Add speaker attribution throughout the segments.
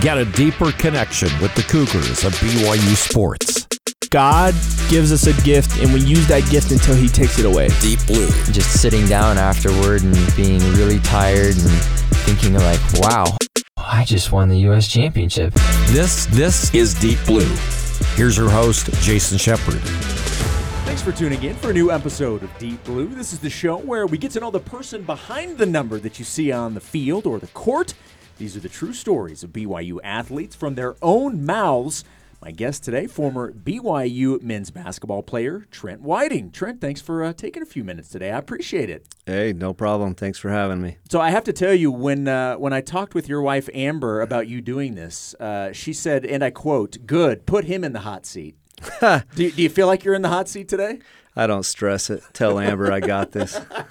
Speaker 1: Get a deeper connection with the Cougars of BYU sports.
Speaker 2: God gives us a gift, and we use that gift until he takes it away.
Speaker 1: Deep Blue.
Speaker 3: Just sitting down afterward and being really tired and thinking like, wow, I just won the U.S. championship.
Speaker 1: This is Deep Blue. Here's your host, Jason Shepard.
Speaker 4: Thanks for tuning in for a new episode of Deep Blue. This is the show where we get to know the person behind the number that you see on the field or the court. These are the true stories of BYU athletes from their own mouths. My guest today, former BYU men's basketball player Trent Whiting. Trent, thanks for taking a few minutes today. I appreciate it.
Speaker 5: Hey, no problem. Thanks for having me.
Speaker 4: So I have to tell you, when I talked with your wife Amber about you doing this, she said, and I quote, "Good, put him in the hot seat." Do you feel like you're in the hot seat today?
Speaker 5: I don't stress it. Tell Amber I got this.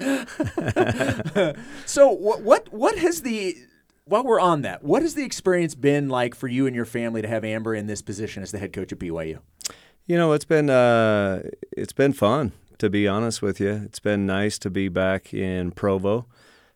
Speaker 4: So what has the... While we're on that, what has the experience been like for you and your family to have Amber in this position as the head coach at BYU?
Speaker 5: You know, it's been fun, to be honest with you. It's been nice to be back in Provo.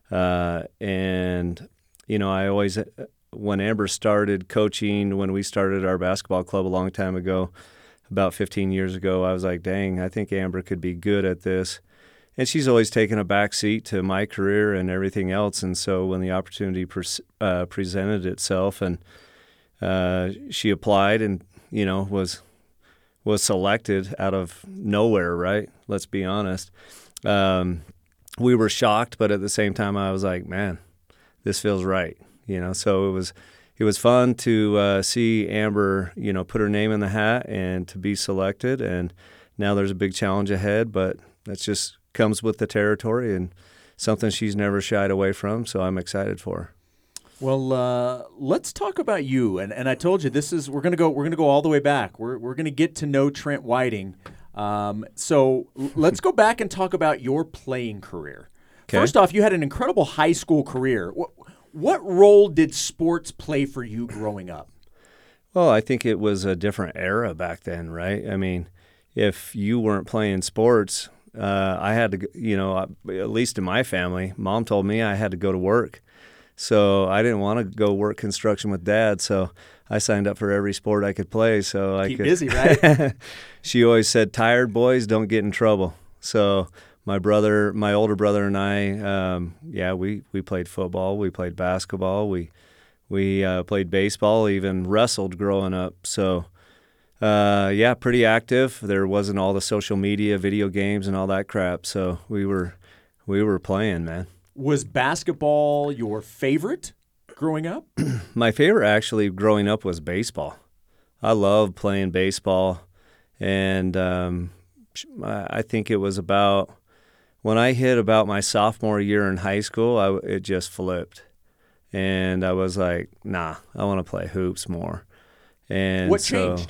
Speaker 5: And, you know, I always, when Amber started coaching, when we started our basketball club a long time ago, about 15 years ago, I was like, dang, I think Amber could be good at this. And she's always taken a back seat to my career and everything else. And so when the opportunity presented itself and she applied and, you know, was selected out of nowhere, right? Let's be honest. We were shocked, but at the same time I was like, man, this feels right. You know, so it was fun to see Amber, you know, put her name in the hat and to be selected. And now there's a big challenge ahead, but that's just comes with the territory and something she's never shied away from, so I'm excited for her.
Speaker 4: Well, let's talk about you. And I told you we're gonna go all the way back. We're gonna get to know Trent Whiting. So let's go back and talk about your playing career. Okay. First off, you had an incredible high school career. What role did sports play for you growing up?
Speaker 5: Well, I think it was a different era back then, right? I mean, if you weren't playing sports, I had to, you know, at least in my family, Mom told me I had to go to work. So I didn't want to go work construction with Dad, so I signed up for every sport I could play. So I
Speaker 4: keep busy, right?
Speaker 5: She always said, tired boys don't get in trouble. So my older brother and I, we played football, we played basketball, we played baseball, even wrestled growing up. So pretty active. There wasn't all the social media, video games, and all that crap. So we were playing, man.
Speaker 4: Was basketball your favorite growing up?
Speaker 5: My favorite actually growing up was baseball. I loved playing baseball, and I think it was about when I hit about my sophomore year in high school, it just flipped, and I was like, nah, I want to play hoops more. And
Speaker 4: what changed?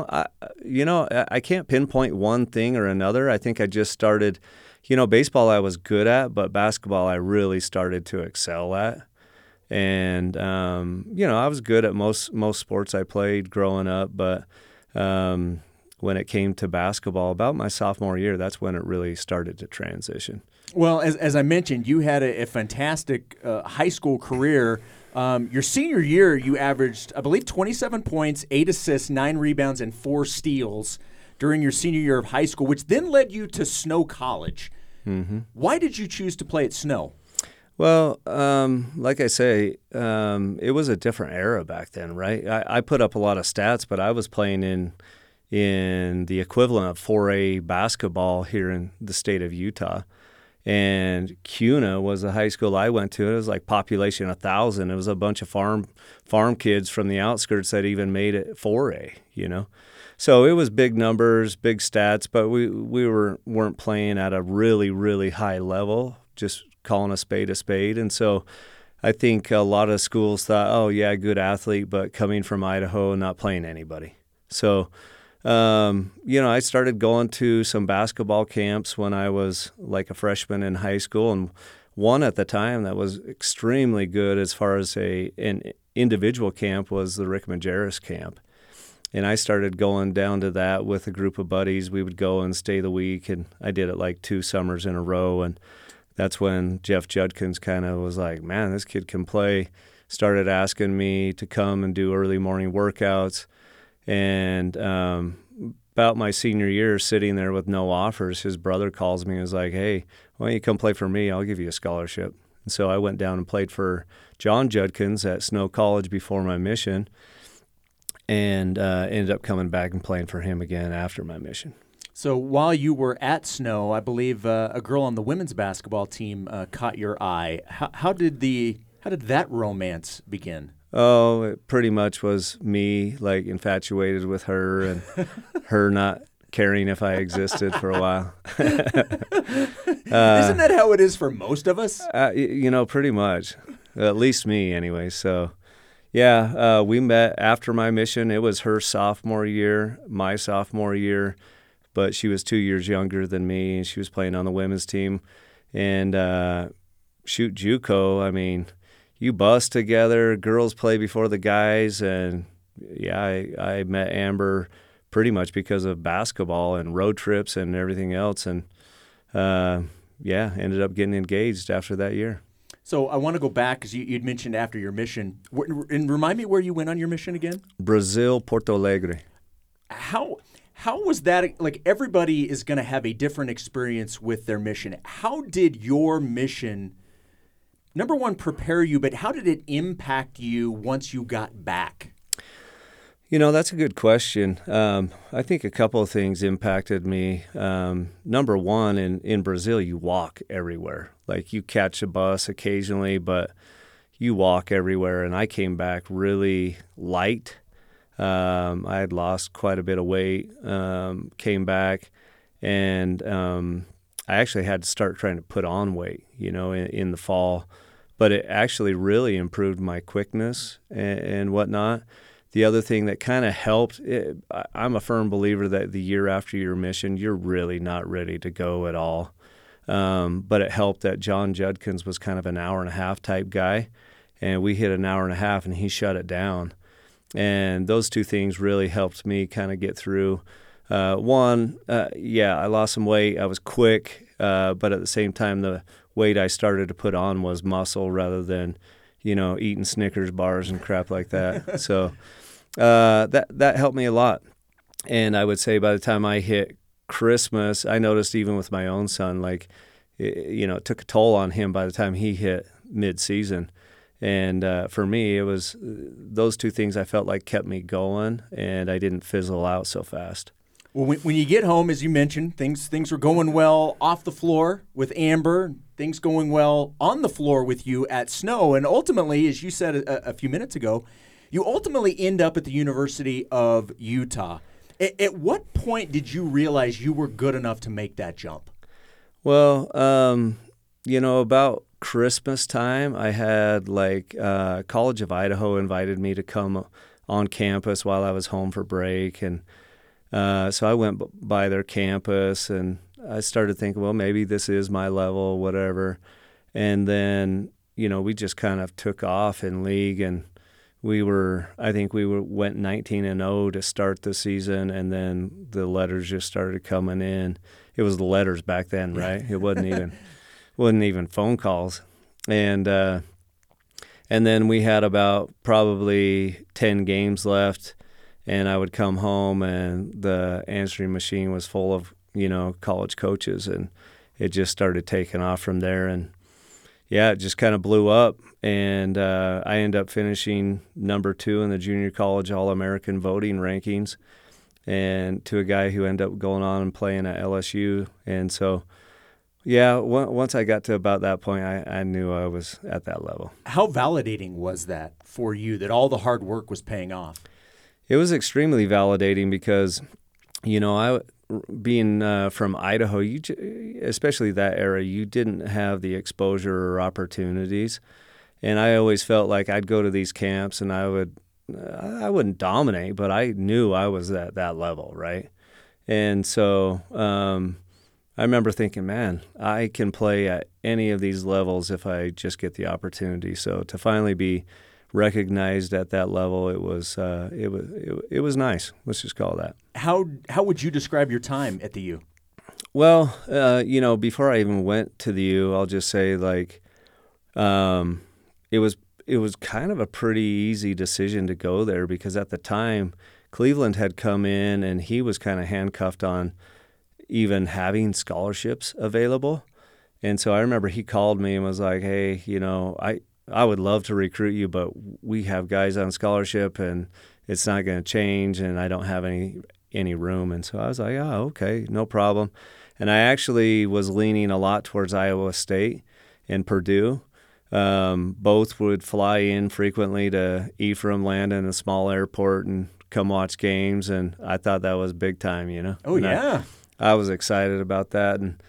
Speaker 5: I can't pinpoint one thing or another. I think I just started, baseball I was good at, but basketball I really started to excel at. And, I was good at most sports I played growing up, but when it came to basketball, about my sophomore year, that's when it really started to transition.
Speaker 4: Well, as I mentioned, you had a fantastic high school career. Your senior year, you averaged, I believe, 27 points, 8 assists, 9 rebounds, and 4 steals during your senior year of high school, which then led you to Snow College. Mm-hmm. Why did you choose to play at Snow?
Speaker 5: Well, like I say, it was a different era back then, right? I put up a lot of stats, but I was playing in the equivalent of 4A basketball here in the state of Utah. And CUNA was the high school I went to. It was like population 1,000. It was a bunch of farm kids from the outskirts that even made it 4A, So it was big numbers, big stats, but we weren't playing at a really, really high level, just calling a spade. And so I think a lot of schools thought, oh, yeah, good athlete, but coming from Idaho and not playing anybody. So I started going to some basketball camps when I was like a freshman in high school, and one at the time that was extremely good as far as an individual camp was the Rick Majerus camp. And I started going down to that with a group of buddies. We would go and stay the week, and I did it like 2 summers in a row. And that's when Jeff Judkins kind of was like, man, this kid can play started asking me to come and do early morning workouts. And about my senior year, sitting there with no offers, his brother calls me and is like, "Hey, why don't you come play for me? I'll give you a scholarship." And so I went down and played for John Judkins at Snow College before my mission, and ended up coming back and playing for him again after my mission.
Speaker 4: So while you were at Snow, I believe a girl on the women's basketball team caught your eye. How did that romance begin?
Speaker 5: Oh, it pretty much was me, like, infatuated with her and her not caring if I existed for a while.
Speaker 4: Isn't that how it is for most of us?
Speaker 5: Pretty much. At least me, anyway. So, yeah, we met after my mission. It was her sophomore year, my sophomore year, but she was 2 years younger than me, and she was playing on the women's team. And shoot, JUCO, I mean, you bus together, girls play before the guys, and yeah, I met Amber pretty much because of basketball and road trips and everything else, and ended up getting engaged after that year.
Speaker 4: So I want to go back because you'd mentioned after your mission, and remind me where you went on your mission again?
Speaker 5: Brazil, Porto Alegre.
Speaker 4: How was that? Like, everybody is going to have a different experience with their mission. How did your mission, number one, prepare you, but how did it impact you once you got back?
Speaker 5: That's a good question. I think a couple of things impacted me. Number one, in Brazil, you walk everywhere. Like, you catch a bus occasionally, but you walk everywhere. And I came back really light. I had lost quite a bit of weight, came back, and I actually had to start trying to put on weight, in the fall. But it actually really improved my quickness and whatnot. The other thing that kind of helped, I'm a firm believer that the year after your mission, you're really not ready to go at all. But it helped that John Judkins was kind of an hour-and-a-half type guy, and we hit an hour-and-a-half, and he shut it down. And those two things really helped me kind of get through. I lost some weight. I was quick, but at the same time, the weight I started to put on was muscle rather than, eating Snickers bars and crap like that. So that helped me a lot. And I would say by the time I hit Christmas, I noticed even with my own son, like, it took a toll on him by the time he hit mid-season. And for me, it was those two things I felt like kept me going, and I didn't fizzle out so fast.
Speaker 4: Well, when you get home, as you mentioned, things were going well off the floor with Amber, things going well on the floor with you at Snow, and ultimately, as you said a few minutes ago, you ultimately end up at the University of Utah. At what point did you realize you were good enough to make that jump?
Speaker 5: Well, about Christmas time, I had College of Idaho invited me to come on campus while I was home for break, and so I went by their campus, and I started thinking, well, maybe this is my level, whatever. And then, we just kind of took off in league, and I think we went 19-0 to start the season, and then the letters just started coming in. It was the letters back then, right? It wasn't even phone calls. And then we had about probably 10 games left, and I would come home and the answering machine was full of, college coaches, and it just started taking off from there. And yeah, it just kind of blew up, and I ended up finishing number 2 in the junior college All-American voting rankings, and to a guy who ended up going on and playing at LSU. And so, yeah, once I got to about that point, I knew I was at that level.
Speaker 4: How validating was that for you, that all the hard work was paying off?
Speaker 5: It was extremely validating because, being from Idaho, especially that era, you didn't have the exposure or opportunities. And I always felt like I'd go to these camps and I wouldn't dominate, but I knew I was at that level, right? And so I remember thinking, man, I can play at any of these levels if I just get the opportunity. So to finally be recognized at that level, it was nice. Let's just call it that.
Speaker 4: How would you describe your time at the U?
Speaker 5: Well, before I even went to the U, I'll just say it was kind of a pretty easy decision to go there because at the time Cleveland had come in and he was kind of handcuffed on even having scholarships available. And so I remember he called me and was like, hey, I would love to recruit you, but we have guys on scholarship and it's not going to change and I don't have any room. And so I was like, oh, okay, no problem. And I actually was leaning a lot towards Iowa State and Purdue. Both would fly in frequently to Ephraim, land in a small airport and come watch games. And I thought that was big time,
Speaker 4: Oh,
Speaker 5: and
Speaker 4: yeah.
Speaker 5: I was excited about that. And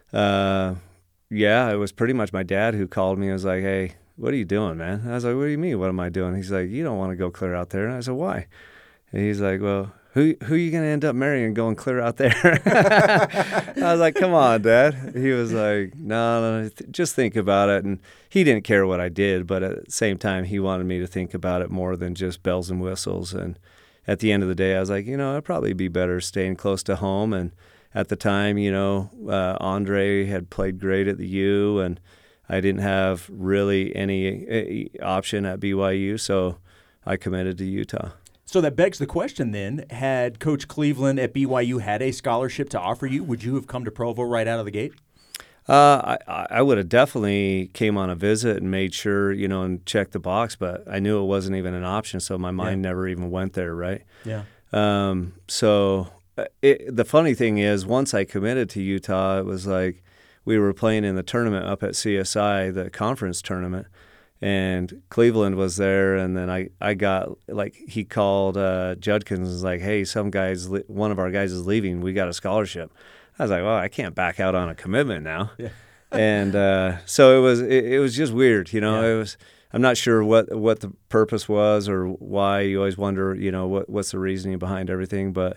Speaker 5: it was pretty much my dad who called me and was like, hey, what are you doing, man? I was like, what do you mean, what am I doing? He's like, you don't want to go clear out there. And I said, why? And he's like, well, who are you going to end up marrying going clear out there? I was like, come on, Dad. He was like, no, just think about it. And he didn't care what I did, but at the same time, he wanted me to think about it more than just bells and whistles. And at the end of the day, I was like, it'd probably be better staying close to home. And at the time, Andre had played great at the U, and I didn't have really any option at BYU, so I committed to Utah.
Speaker 4: So that begs the question then, had Coach Cleveland at BYU had a scholarship to offer you, would you have come to Provo right out of the gate?
Speaker 5: I would have definitely came on a visit and made sure, and checked the box, but I knew it wasn't even an option, so my mind never even went there, right?
Speaker 4: Yeah.
Speaker 5: The funny thing is, once I committed to Utah, it was like we were playing in the tournament up at CSI, the conference tournament, and Cleveland was there, and then I got, he called Judkins and was like, hey, one of our guys is leaving. We got a scholarship. I was like, well, I can't back out on a commitment now. Yeah. And so it was just weird, It was. I'm not sure what the purpose was or why. You always wonder, what's the reasoning behind everything, but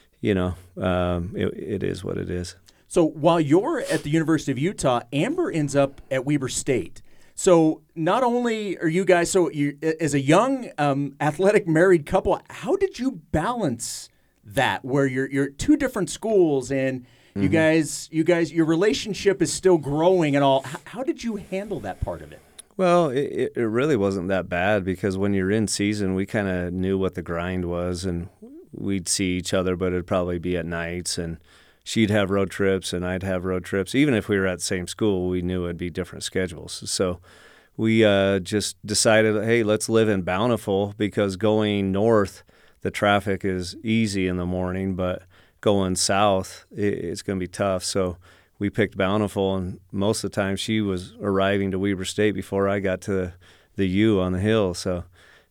Speaker 5: it is what it is.
Speaker 4: So while you're at the University of Utah, Amber ends up at Weber State. So not only are you guys, as a young athletic married couple, how did you balance that where you're at two different schools and you guys, your relationship is still growing and all? How did you handle that part of it?
Speaker 5: Well, it really wasn't that bad because when you're in season, we kind of knew what the grind was, and we'd see each other, but it'd probably be at nights, and she'd have road trips and I'd have road trips. Even if we were at the same school, we knew it'd be different schedules. So we just decided, hey, let's live in Bountiful because going north, the traffic is easy in the morning, but going south, it's going to be tough. So we picked Bountiful, and most of the time she was arriving to Weber State before I got to the U on the hill. So,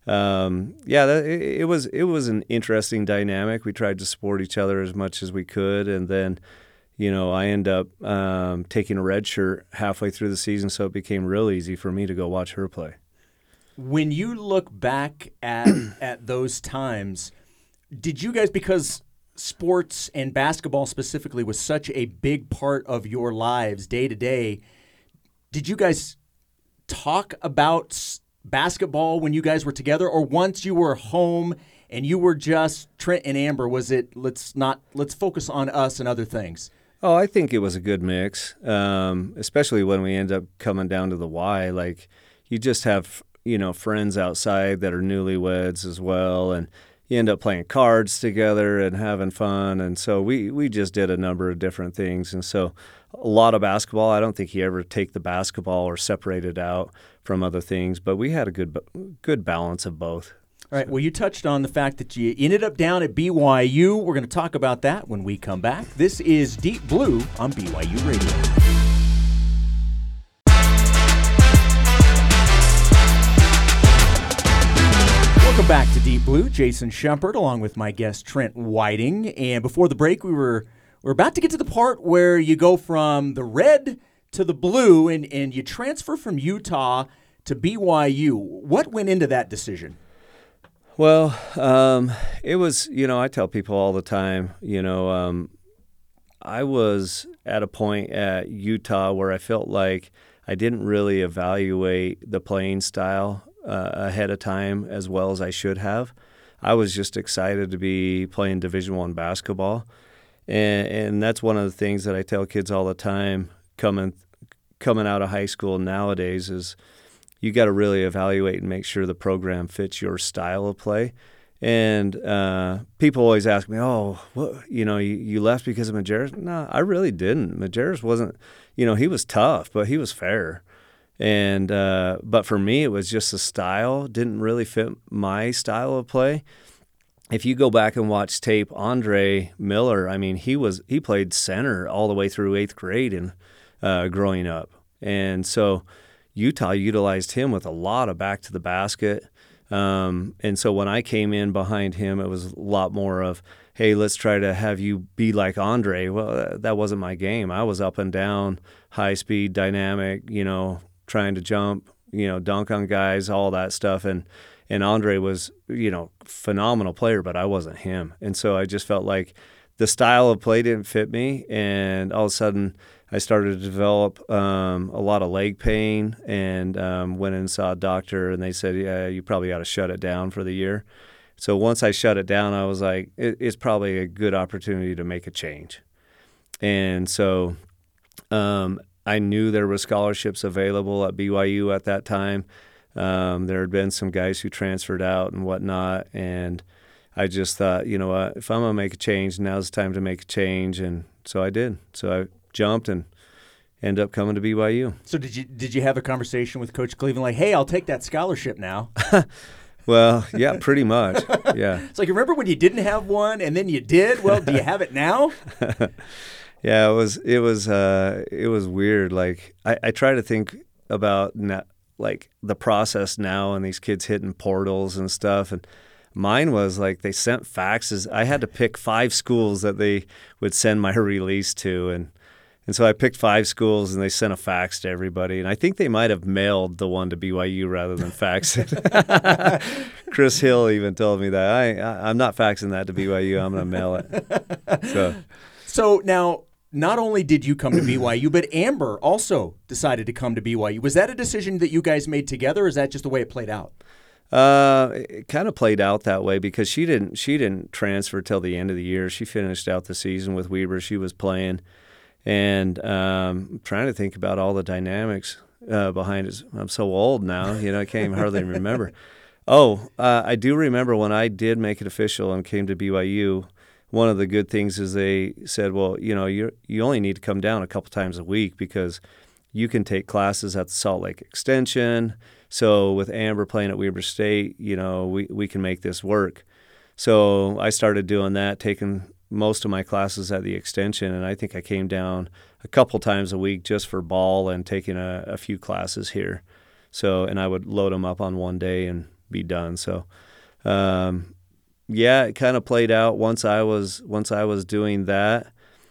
Speaker 5: it was an interesting dynamic. We tried to support each other as much as we could, and then, I ended up taking a red shirt halfway through the season, so it became real easy for me to go watch her play.
Speaker 4: When you look back at those times, did you guys, because sports and basketball specifically was such a big part of your lives day to day, did you guys talk about basketball when you guys were together, or once you were home and you were just Trent and Amber, was it let's focus on us and other things?
Speaker 5: Oh, I think it was a good mix, especially when we end up coming down to the Y. Like, you just have friends outside that are newlyweds as well, and you end up playing cards together and having fun. And so we just did a number of different things. And so a lot of basketball. I don't think he ever take the basketball or separate it out from other things, but we had a good balance of both.
Speaker 4: All right. Well, you touched on the fact that you ended up down at BYU. We're going to talk about that when we come back. This is Deep Blue on BYU Radio. Welcome back to Deep Blue. Jason Shepard along with my guest Trent Whiting. And before the break, we're about to get to the part where you go from the red to the blue and you transfer from Utah to BYU. What went into that decision?
Speaker 5: Well, it was, I tell people all the time, I was at a point at Utah where I felt like I didn't really evaluate the playing style ahead of time as well as I should have. I was just excited to be playing Division I basketball. And that's one of the things that I tell kids all the time coming out of high school nowadays is, you got to really evaluate and make sure the program fits your style of play. And people always ask me, "Oh, what, you left because of Majerus?" No, I really didn't. Majerus wasn't, he was tough, but he was fair. And but for me, it was just the style didn't really fit my style of play. If you go back and watch tape, Andre Miller, I mean, he played center all the way through 8th grade and growing up. And so Utah utilized him with a lot of back to the basket. And so when I came in behind him, it was a lot more of, hey, let's try to have you be like Andre. Well, that wasn't my game. I was up and down, high speed, dynamic, trying to jump, dunk on guys, all that stuff. And Andre was, phenomenal player, but I wasn't him. And so I just felt like the style of play didn't fit me. And all of a sudden I started to develop a lot of leg pain and went and saw a doctor, and they said, yeah, you probably ought to shut it down for the year. So once I shut it down, I was like, it's probably a good opportunity to make a change. And so I knew there were scholarships available at BYU at that time. There had been some guys who transferred out and whatnot, and I just thought, you know what, if I'm going to make a change, now's the time to make a change, and so I did. So I jumped and ended up coming to BYU.
Speaker 4: So did you have a conversation with Coach Cleveland like, hey, I'll take that scholarship now?
Speaker 5: Well, yeah, pretty much, yeah.
Speaker 4: It's like, remember when you didn't have one and then you did? Well, do you have it now?
Speaker 5: Yeah, it was weird. Like I try to think about like the process now and these kids hitting portals and stuff. And mine was like they sent faxes. I had to pick 5 schools that they would send my release to. And so I picked 5 schools and they sent a fax to everybody. And I think they might have mailed the one to BYU rather than fax it. Chris Hill even told me that. I'm not faxing that to BYU. I'm going to mail it.
Speaker 4: So now, not only did you come to BYU, but Amber also decided to come to BYU. Was that a decision that you guys made together, or is that just the way it played out?
Speaker 5: It kind of played out that way because she didn't transfer till the end of the year. She finished out the season with Weber. She was playing, and I'm trying to think about all the dynamics behind it. I'm so old now, I can't even hardly remember. I do remember when I did make it official and came to BYU. One of the good things is they said, well, you only need to come down a couple times a week because you can take classes at the Salt Lake Extension. So with Amber playing at Weber State, we can make this work. So I started doing that, taking most of my classes at the Extension, and I think I came down a couple times a week just for ball and taking a few classes here. So, and I would load them up on one day and be done. So, yeah, it kind of played out once I was doing that.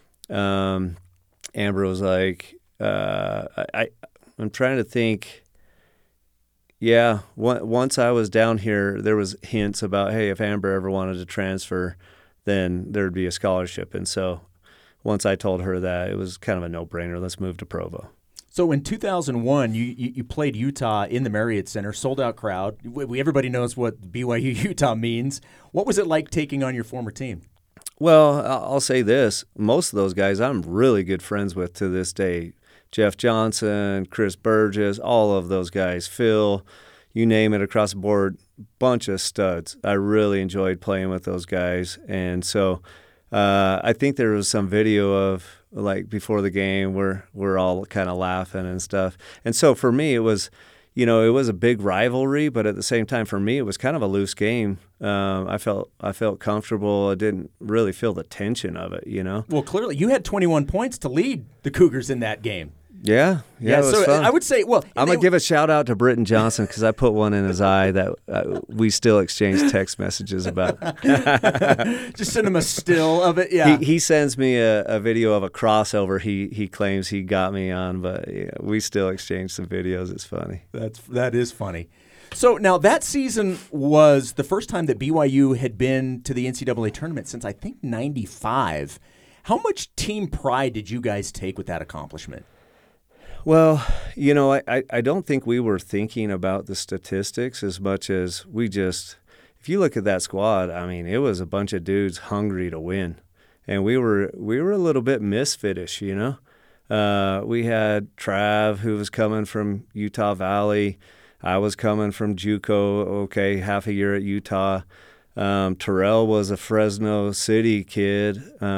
Speaker 5: Amber was like, I'm trying to think. Yeah, once I was down here, there was hints about, hey, if Amber ever wanted to transfer, then there'd be a scholarship. And so once I told her that, it was kind of a no-brainer. Let's move to Provo.
Speaker 4: So in 2001, you played Utah in the Marriott Center, sold-out crowd. Everybody knows what BYU Utah means. What was it like taking on your former team?
Speaker 5: Well, I'll say this. Most of those guys I'm really good friends with to this day. Jeff Johnson, Chris Burgess, all of those guys, Phil, you name it, across the board, bunch of studs. I really enjoyed playing with those guys. And so I think there was some video of, like, before the game where we're all kind of laughing and stuff. And so for me, it was, it was a big rivalry, but at the same time, for me, it was kind of a loose game. I felt comfortable. I didn't really feel the tension of it,
Speaker 4: Well, clearly, you had 21 points to lead the Cougars in that game.
Speaker 5: Yeah, it was
Speaker 4: so
Speaker 5: fun.
Speaker 4: I would say, well,
Speaker 5: I'm going to give a shout-out to Britton Johnson because I put one in his eye that we still exchange text messages about.
Speaker 4: Just send him a still of it, yeah.
Speaker 5: He sends me a video of a crossover he claims he got me on, but yeah, we still exchange some videos. It's funny.
Speaker 4: That is funny. So now that season was the first time that BYU had been to the NCAA tournament since, I think, 95. How much team pride did you guys take with that accomplishment?
Speaker 5: Well, I don't think we were thinking about the statistics as much as we just – if you look at that squad, I mean, it was a bunch of dudes hungry to win. And we were a little bit misfitish, We had Trav, who was coming from Utah Valley. I was coming from JUCO, okay, half a year at Utah. Terrell was a Fresno City kid.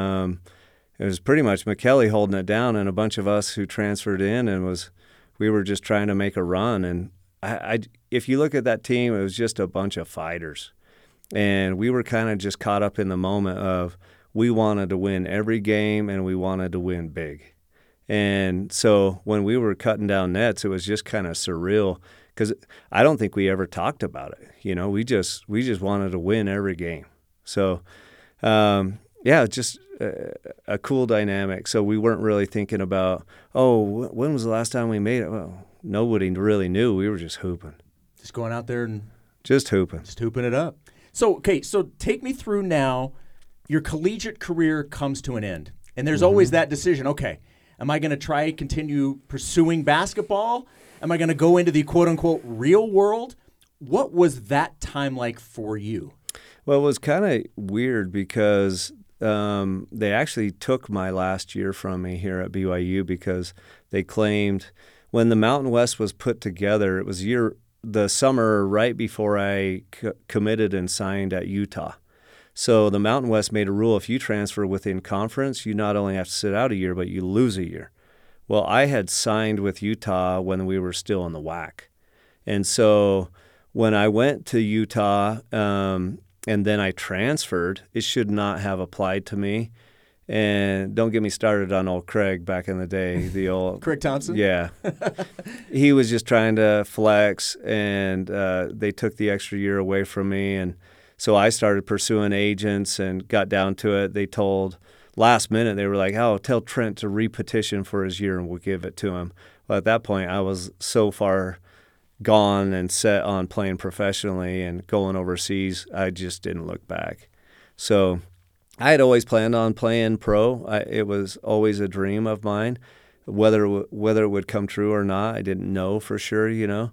Speaker 5: It was pretty much McKelly holding it down, and a bunch of us who transferred in, and we were just trying to make a run. And if you look at that team, it was just a bunch of fighters. And we were kind of just caught up in the moment of we wanted to win every game and we wanted to win big. And so when we were cutting down nets, it was just kind of surreal because I don't think we ever talked about it. You know, we just wanted to win every game. So, just a cool dynamic. So we weren't really thinking about, when was the last time we made it? Well, nobody really knew. We were just hooping.
Speaker 4: Just going out there and
Speaker 5: just hooping
Speaker 4: it up. So take me through now. Your collegiate career comes to an end, and there's always that decision. Okay, am I going to continue pursuing basketball? Am I going to go into the quote-unquote real world? What was that time like for you?
Speaker 5: Well, it was kind of weird because they actually took my last year from me here at BYU because they claimed when the Mountain West was put together, it was the summer right before I committed and signed at Utah. So the Mountain West made a rule, if you transfer within conference, you not only have to sit out a year, but you lose a year. Well, I had signed with Utah when we were still in the WAC. And so when I went to Utah and then I transferred, it should not have applied to me. And don't get me started on old Craig back in the day, the old
Speaker 4: Craig Townsend?
Speaker 5: Yeah. He was just trying to flex, and they took the extra year away from me. And so I started pursuing agents and got down to it. They told last minute, they were like, tell Trent to repetition for his year and we'll give it to him. Well, at that point, I was so far gone and set on playing professionally and going overseas, I just didn't look back. So I had always planned on playing pro. It was always a dream of mine. Whether it would come true or not, I didn't know for sure, you know.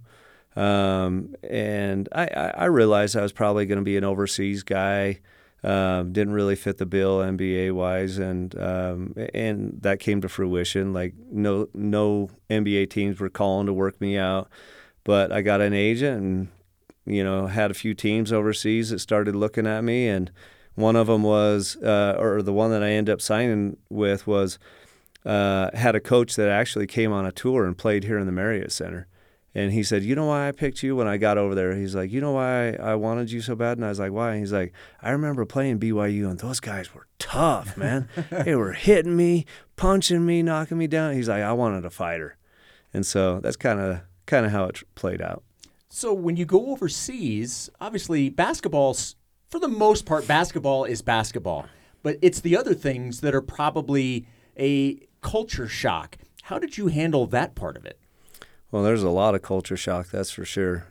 Speaker 5: And I realized I was probably going to be an overseas guy. Didn't really fit the bill NBA-wise, and that came to fruition. Like no NBA teams were calling to work me out, but I got an agent and, you know, had a few teams overseas that started looking at me, and one of them was, or the one that I ended up signing with was, had a coach that actually came on a tour and played here in the Marriott Center. And he said, you know why I picked you when I got over there? He's like, you know why I wanted you so bad? And I was like, why? And he's like, I remember playing BYU, and those guys were tough, man. They were hitting me, punching me, knocking me down. He's like, I wanted a fighter. And so that's kind of how it played out.
Speaker 4: So when you go overseas, obviously basketball's, for the most part, basketball is basketball. But it's the other things that are probably a culture shock. How did you handle that part of it?
Speaker 5: Well, there's a lot of culture shock, that's for sure.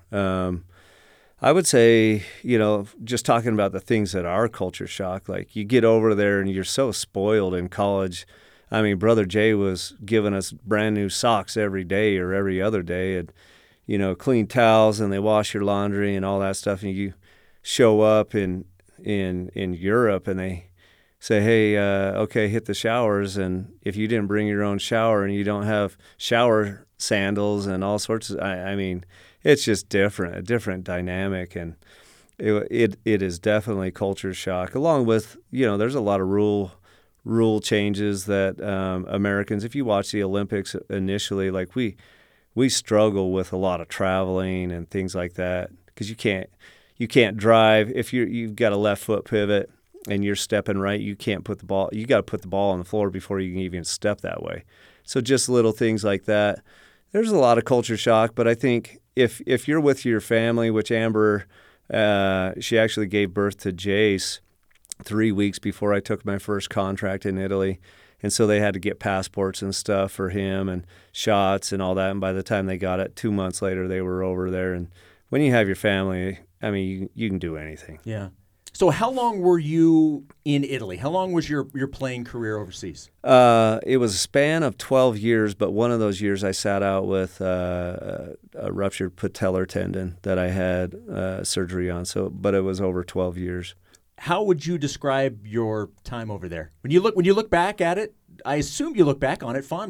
Speaker 5: I would say, you know, just talking about the things that are culture shock, like you get over there and you're so spoiled in college. I mean, Brother Jay was giving us brand new socks every day or every other day, and, you know, clean towels, and they wash your laundry and all that stuff. And you show up in Europe and they say, hey, okay, hit the showers. And if you didn't bring your own shower and you don't have shower sandals and all sorts of, I mean, it's just different, a different dynamic. And it is definitely culture shock, along with, you know, there's a lot of rule changes that Americans, if you watch the Olympics initially, like we struggle with a lot of traveling and things like that, because you can't drive if you've got a left foot pivot and you're stepping right. You can't put the ball. You got to put the ball on the floor before you can even step that way. So just little things like that. There's a lot of culture shock, but I think if you're with your family, which Amber, she actually gave birth to Jace 3 weeks before I took my first contract in Italy. And so they had to get passports and stuff for him and shots and all that. And by the time they got it, 2 months later, they were over there. And when you have your family, I mean, you can do anything.
Speaker 4: Yeah. So how long were you in Italy? How long was your playing career overseas?
Speaker 5: It was a span of 12 years, but one of those years I sat out with a ruptured patellar tendon that I had surgery on. But it was over 12 years.
Speaker 4: How would you describe your time over there? When you look back at it, I assume you look back on it fondly.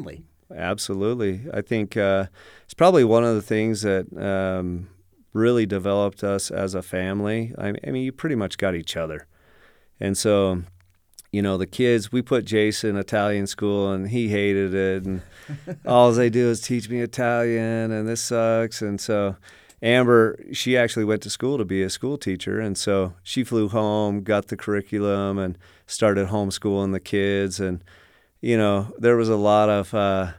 Speaker 5: absolutely. I think it's probably one of the things that really developed us as a family. I mean, you pretty much got each other. And so, the kids, we put Jason in Italian school, and he hated it. And all they do is teach me Italian, and this sucks. And so Amber, she actually went to school to be a school teacher, and so she flew home, got the curriculum, and started homeschooling the kids. And there was a lot of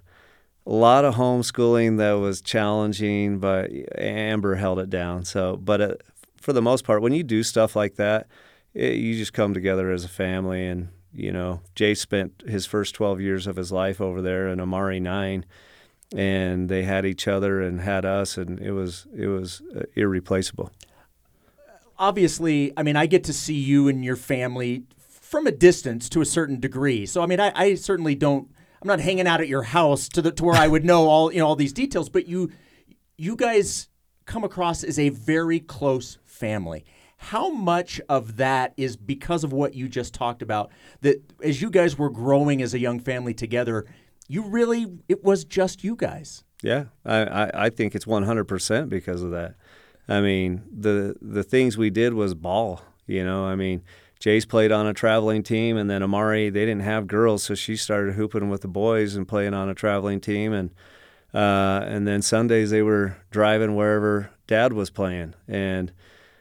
Speaker 5: homeschooling that was challenging, but Amber held it down. So, but for the most part, when you do stuff like that, you just come together as a family. And Jay spent his first 12 years of his life over there, and Amari 9. And they had each other and had us, and it was irreplaceable.
Speaker 4: Obviously, I mean, I get to see you and your family from a distance to a certain degree. So, I mean, I certainly don't. I'm not hanging out at your house to where I would know all these details. But you guys come across as a very close family. How much of that is because of what you just talked about? That as you guys were growing as a young family together, it was just you guys.
Speaker 5: Yeah, I think it's 100% because of that. I mean, the things we did was ball, I mean, Jace played on a traveling team, and then Amari, they didn't have girls, so she started hooping with the boys and playing on a traveling team. And then Sundays they were driving wherever Dad was playing. And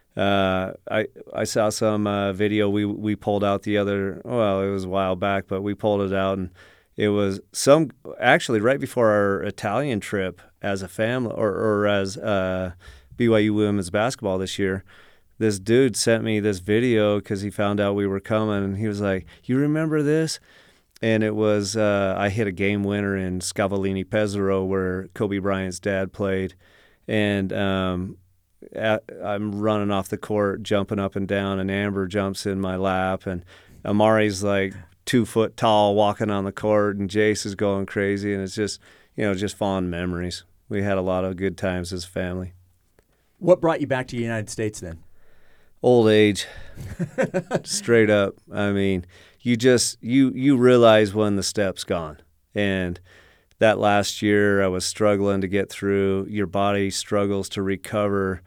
Speaker 5: I saw some video we pulled out it was a while back, but we pulled it out, and it was actually right before our Italian trip as a family or as BYU women's basketball this year. This dude sent me this video because he found out we were coming, and he was like, "You remember this?" And it was I hit a game winner in Scavallini Pesaro where Kobe Bryant's dad played, and I'm running off the court, jumping up and down, and Amber jumps in my lap, and Amari's like 2 foot tall walking on the court, and Jace is going crazy, and it's just just fond memories. We had a lot of good times as a family.
Speaker 4: What brought you back to the United States then?
Speaker 5: Old age. Straight up. I mean, you realize when the step's gone. And that last year I was struggling to get through. Your body struggles to recover.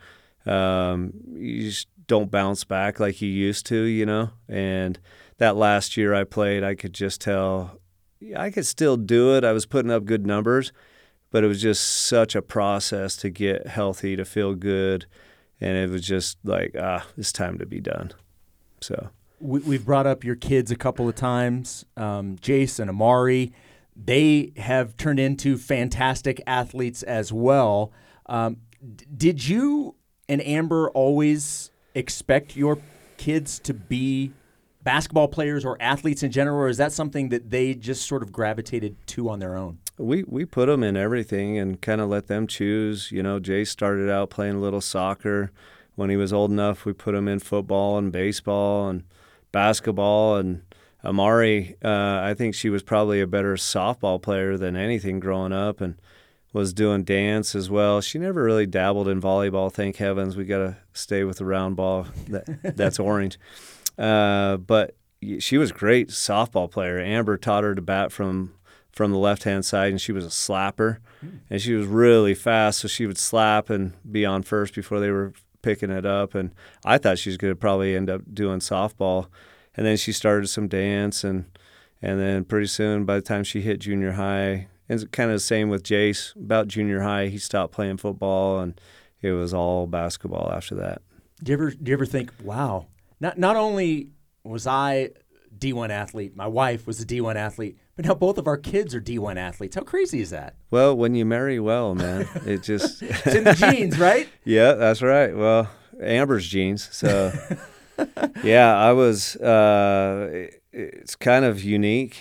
Speaker 5: You just don't bounce back like you used to, And that last year I played, I could just tell I could still do it. I was putting up good numbers, but it was just such a process to get healthy, to feel good. And it was just like, it's time to be done. So
Speaker 4: we've brought up your kids a couple of times, Jace and Amari. They have turned into fantastic athletes as well. Did you and Amber always expect your kids to be basketball players or athletes in general, or is that something that they just sort of gravitated to on their own?
Speaker 5: We put them in everything and kind of let them choose. Jay started out playing a little soccer. When he was old enough, we put him in football and baseball and basketball. And Amari, I think she was probably a better softball player than anything growing up, and was doing dance as well. She never really dabbled in volleyball, thank heavens. We got to stay with the round ball. That's orange. But she was a great softball player. Amber taught her to bat from the left-hand side, and she was a slapper. And she was really fast, so she would slap and be on first before they were picking it up. And I thought she was going to probably end up doing softball. And then she started some dance, and then pretty soon, by the time she hit junior high, and it's kind of the same with Jace, about junior high, he stopped playing football, and it was all basketball after that.
Speaker 4: Do you ever think, wow, not only was I D1 athlete, my wife was a D1 athlete, but now both of our kids are D1 athletes. How crazy is that?
Speaker 5: Well, when you marry well, man, it just...
Speaker 4: It's in the genes, right?
Speaker 5: Yeah, that's right. Well, Amber's genes. So, yeah, I was... it's kind of unique.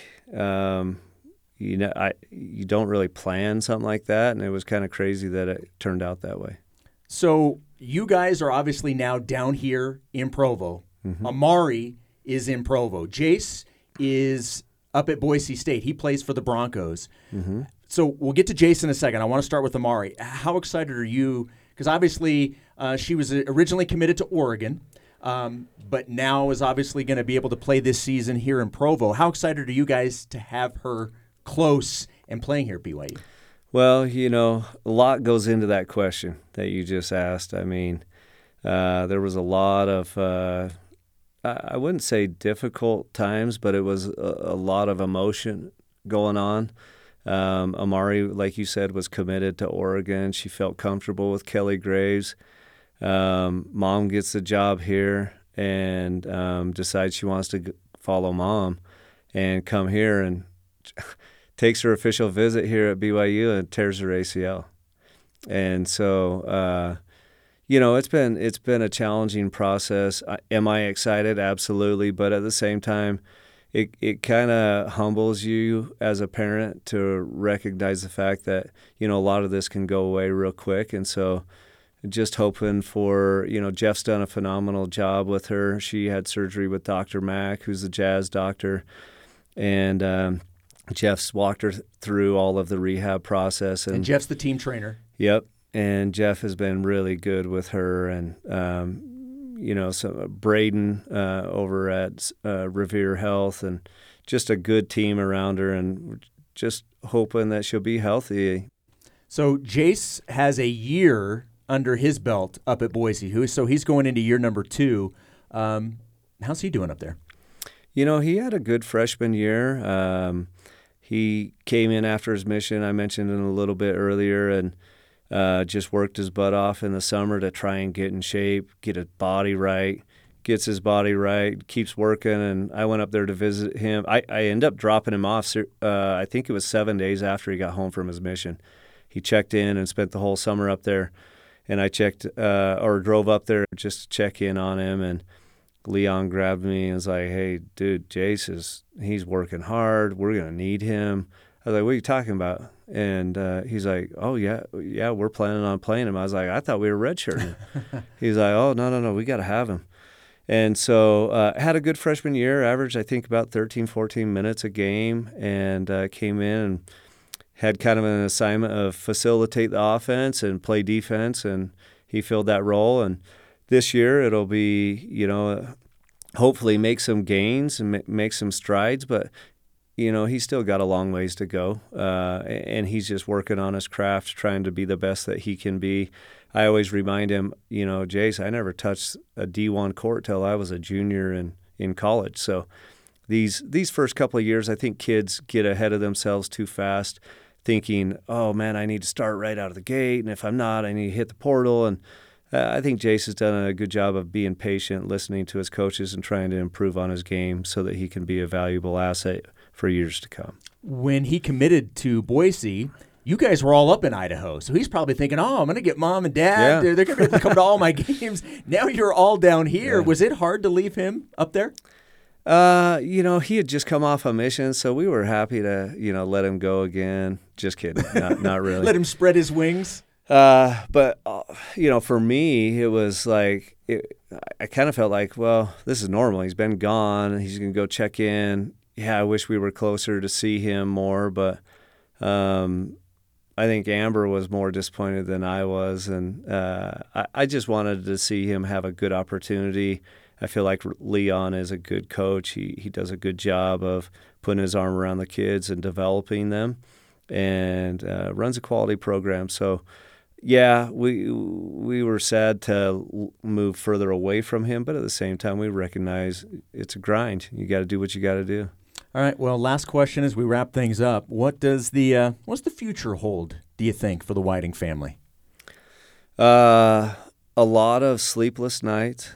Speaker 5: You don't really plan something like that, and it was kind of crazy that it turned out that way.
Speaker 4: So you guys are obviously now down here in Provo. Mm-hmm. Amari is in Provo. Jace is up at Boise State. He plays for the Broncos. Mm-hmm. So we'll get to Jace in a second. I want to start with Amari. How excited are you? Because obviously she was originally committed to Oregon, but now is obviously going to be able to play this season here in Provo. How excited are you guys to have her close and playing here at BYU?
Speaker 5: Well, a lot goes into that question that you just asked. I mean, there was a lot of, I wouldn't say difficult times, but it was a lot of emotion going on. Amari, like you said, was committed to Oregon. She felt comfortable with Kelly Graves. Mom gets the job here and decides she wants to follow mom and come here and takes her official visit here at BYU and tears her ACL. And so, it's been a challenging process. Am I excited? Absolutely. But at the same time, it kind of humbles you as a parent to recognize the fact that, a lot of this can go away real quick. And so just hoping for, Jeff's done a phenomenal job with her. She had surgery with Dr. Mack, who's the Jazz doctor. And Jeff's walked her through all of the rehab process.
Speaker 4: And Jeff's the team trainer.
Speaker 5: Yep. And Jeff has been really good with her. And, so Braden over at Revere Health, and just a good team around her, and just hoping that she'll be healthy.
Speaker 4: So Jace has a year under his belt up at Boise. So he's going into year number 2. How's he doing up there?
Speaker 5: He had a good freshman year. He came in after his mission, I mentioned it a little bit earlier, and just worked his butt off in the summer to try and get in shape, get his body right, gets his body right, keeps working. And I went up there to visit him. I ended up dropping him off, I think it was 7 days after he got home from his mission. He checked in and spent the whole summer up there. And I drove up there just to check in on him. And Leon grabbed me and was like, "Hey, dude, Jace he's working hard. We're going to need him." I was like, "What are you talking about?" And he's like, "Oh, yeah, we're planning on playing him." I was like, "I thought we were redshirting." He's like, "Oh, no, we got to have him." And so had a good freshman year, averaged, I think, about 13, 14 minutes a game, and came in and had kind of an assignment of facilitate the offense and play defense, and he filled that role. And this year it'll be, hopefully make some gains and make some strides, but he's still got a long ways to go, and he's just working on his craft, trying to be the best that he can be. I always remind him, Jace, I never touched a D1 court till I was a junior in college. So these first couple of years, I think kids get ahead of themselves too fast, thinking, "Oh, man, I need to start right out of the gate, and if I'm not, I need to hit the portal." And I think Jace has done a good job of being patient, listening to his coaches, and trying to improve on his game so that he can be a valuable asset for years to come.
Speaker 4: When he committed to Boise, you guys were all up in Idaho, so he's probably thinking, "Oh, I'm going to get mom and dad.
Speaker 5: Yeah.
Speaker 4: They're going to come to all my games." Now you're all down here. Yeah. Was it hard to leave him up there?
Speaker 5: He had just come off a mission, so we were happy to, let him go again. Just kidding. Not really.
Speaker 4: Let him spread his wings.
Speaker 5: But for me, it was like, I kind of felt like, well, this is normal. He's been gone. He's going to go check in. Yeah, I wish we were closer to see him more, but I think Amber was more disappointed than I was, and I just wanted to see him have a good opportunity. I feel like Leon is a good coach. He does a good job of putting his arm around the kids and developing them, and runs a quality program. So, yeah, we were sad to move further away from him, but at the same time, we recognize it's a grind. You got to do what you got to do.
Speaker 4: All right. Well, last question as we wrap things up. What's the future hold, do you think, for the Whiting family?
Speaker 5: A lot of sleepless nights.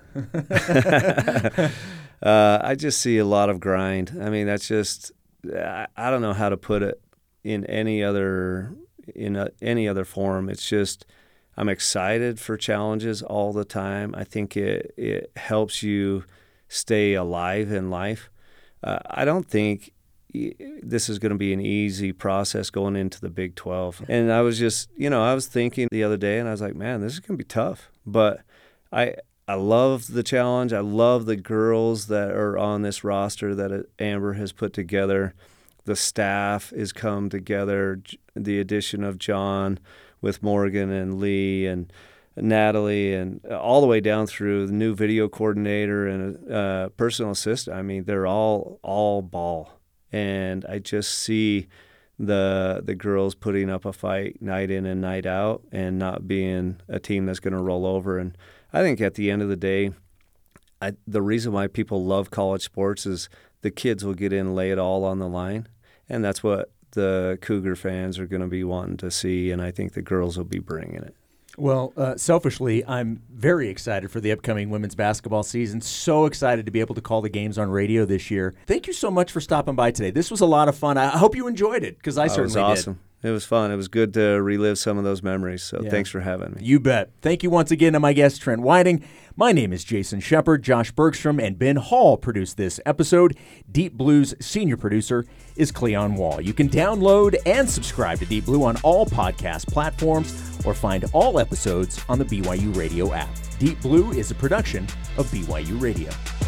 Speaker 5: I just see a lot of grind. I mean, that's just, I don't know how to put it in any other form. It's just, I'm excited for challenges all the time. I think it helps you stay alive in life. I don't think this is going to be an easy process going into the Big 12. And I was just, I was thinking the other day, and I was like, man, this is going to be tough. But I love the challenge. I love the girls that are on this roster that Amber has put together. The staff has come together. The addition of John with Morgan and Lee and Natalie, and all the way down through the new video coordinator and personal assistant. I mean, they're all ball. And I just see the girls putting up a fight night in and night out and not being a team that's going to roll over. And I think at the end of the day, the reason why people love college sports is the kids will get in and lay it all on the line, and that's what the Cougar fans are going to be wanting to see, and I think the girls will be bringing it.
Speaker 4: Well, selfishly, I'm very excited for the upcoming women's basketball season. So excited to be able to call the games on radio this year. Thank you so much for stopping by today. This was a lot of fun. I hope you enjoyed it, because I certainly did.
Speaker 5: It was awesome. It was fun. It was good to relive some of those memories, so thanks for having me.
Speaker 4: You bet. Thank you once again to my guest, Trent Whiting. My name is Jason Shepard. Josh Bergstrom and Ben Hall produced this episode. Deep Blue's senior producer is Cleon Wall. You can download and subscribe to Deep Blue on all podcast platforms or find all episodes on the BYU Radio app. Deep Blue is a production of BYU Radio.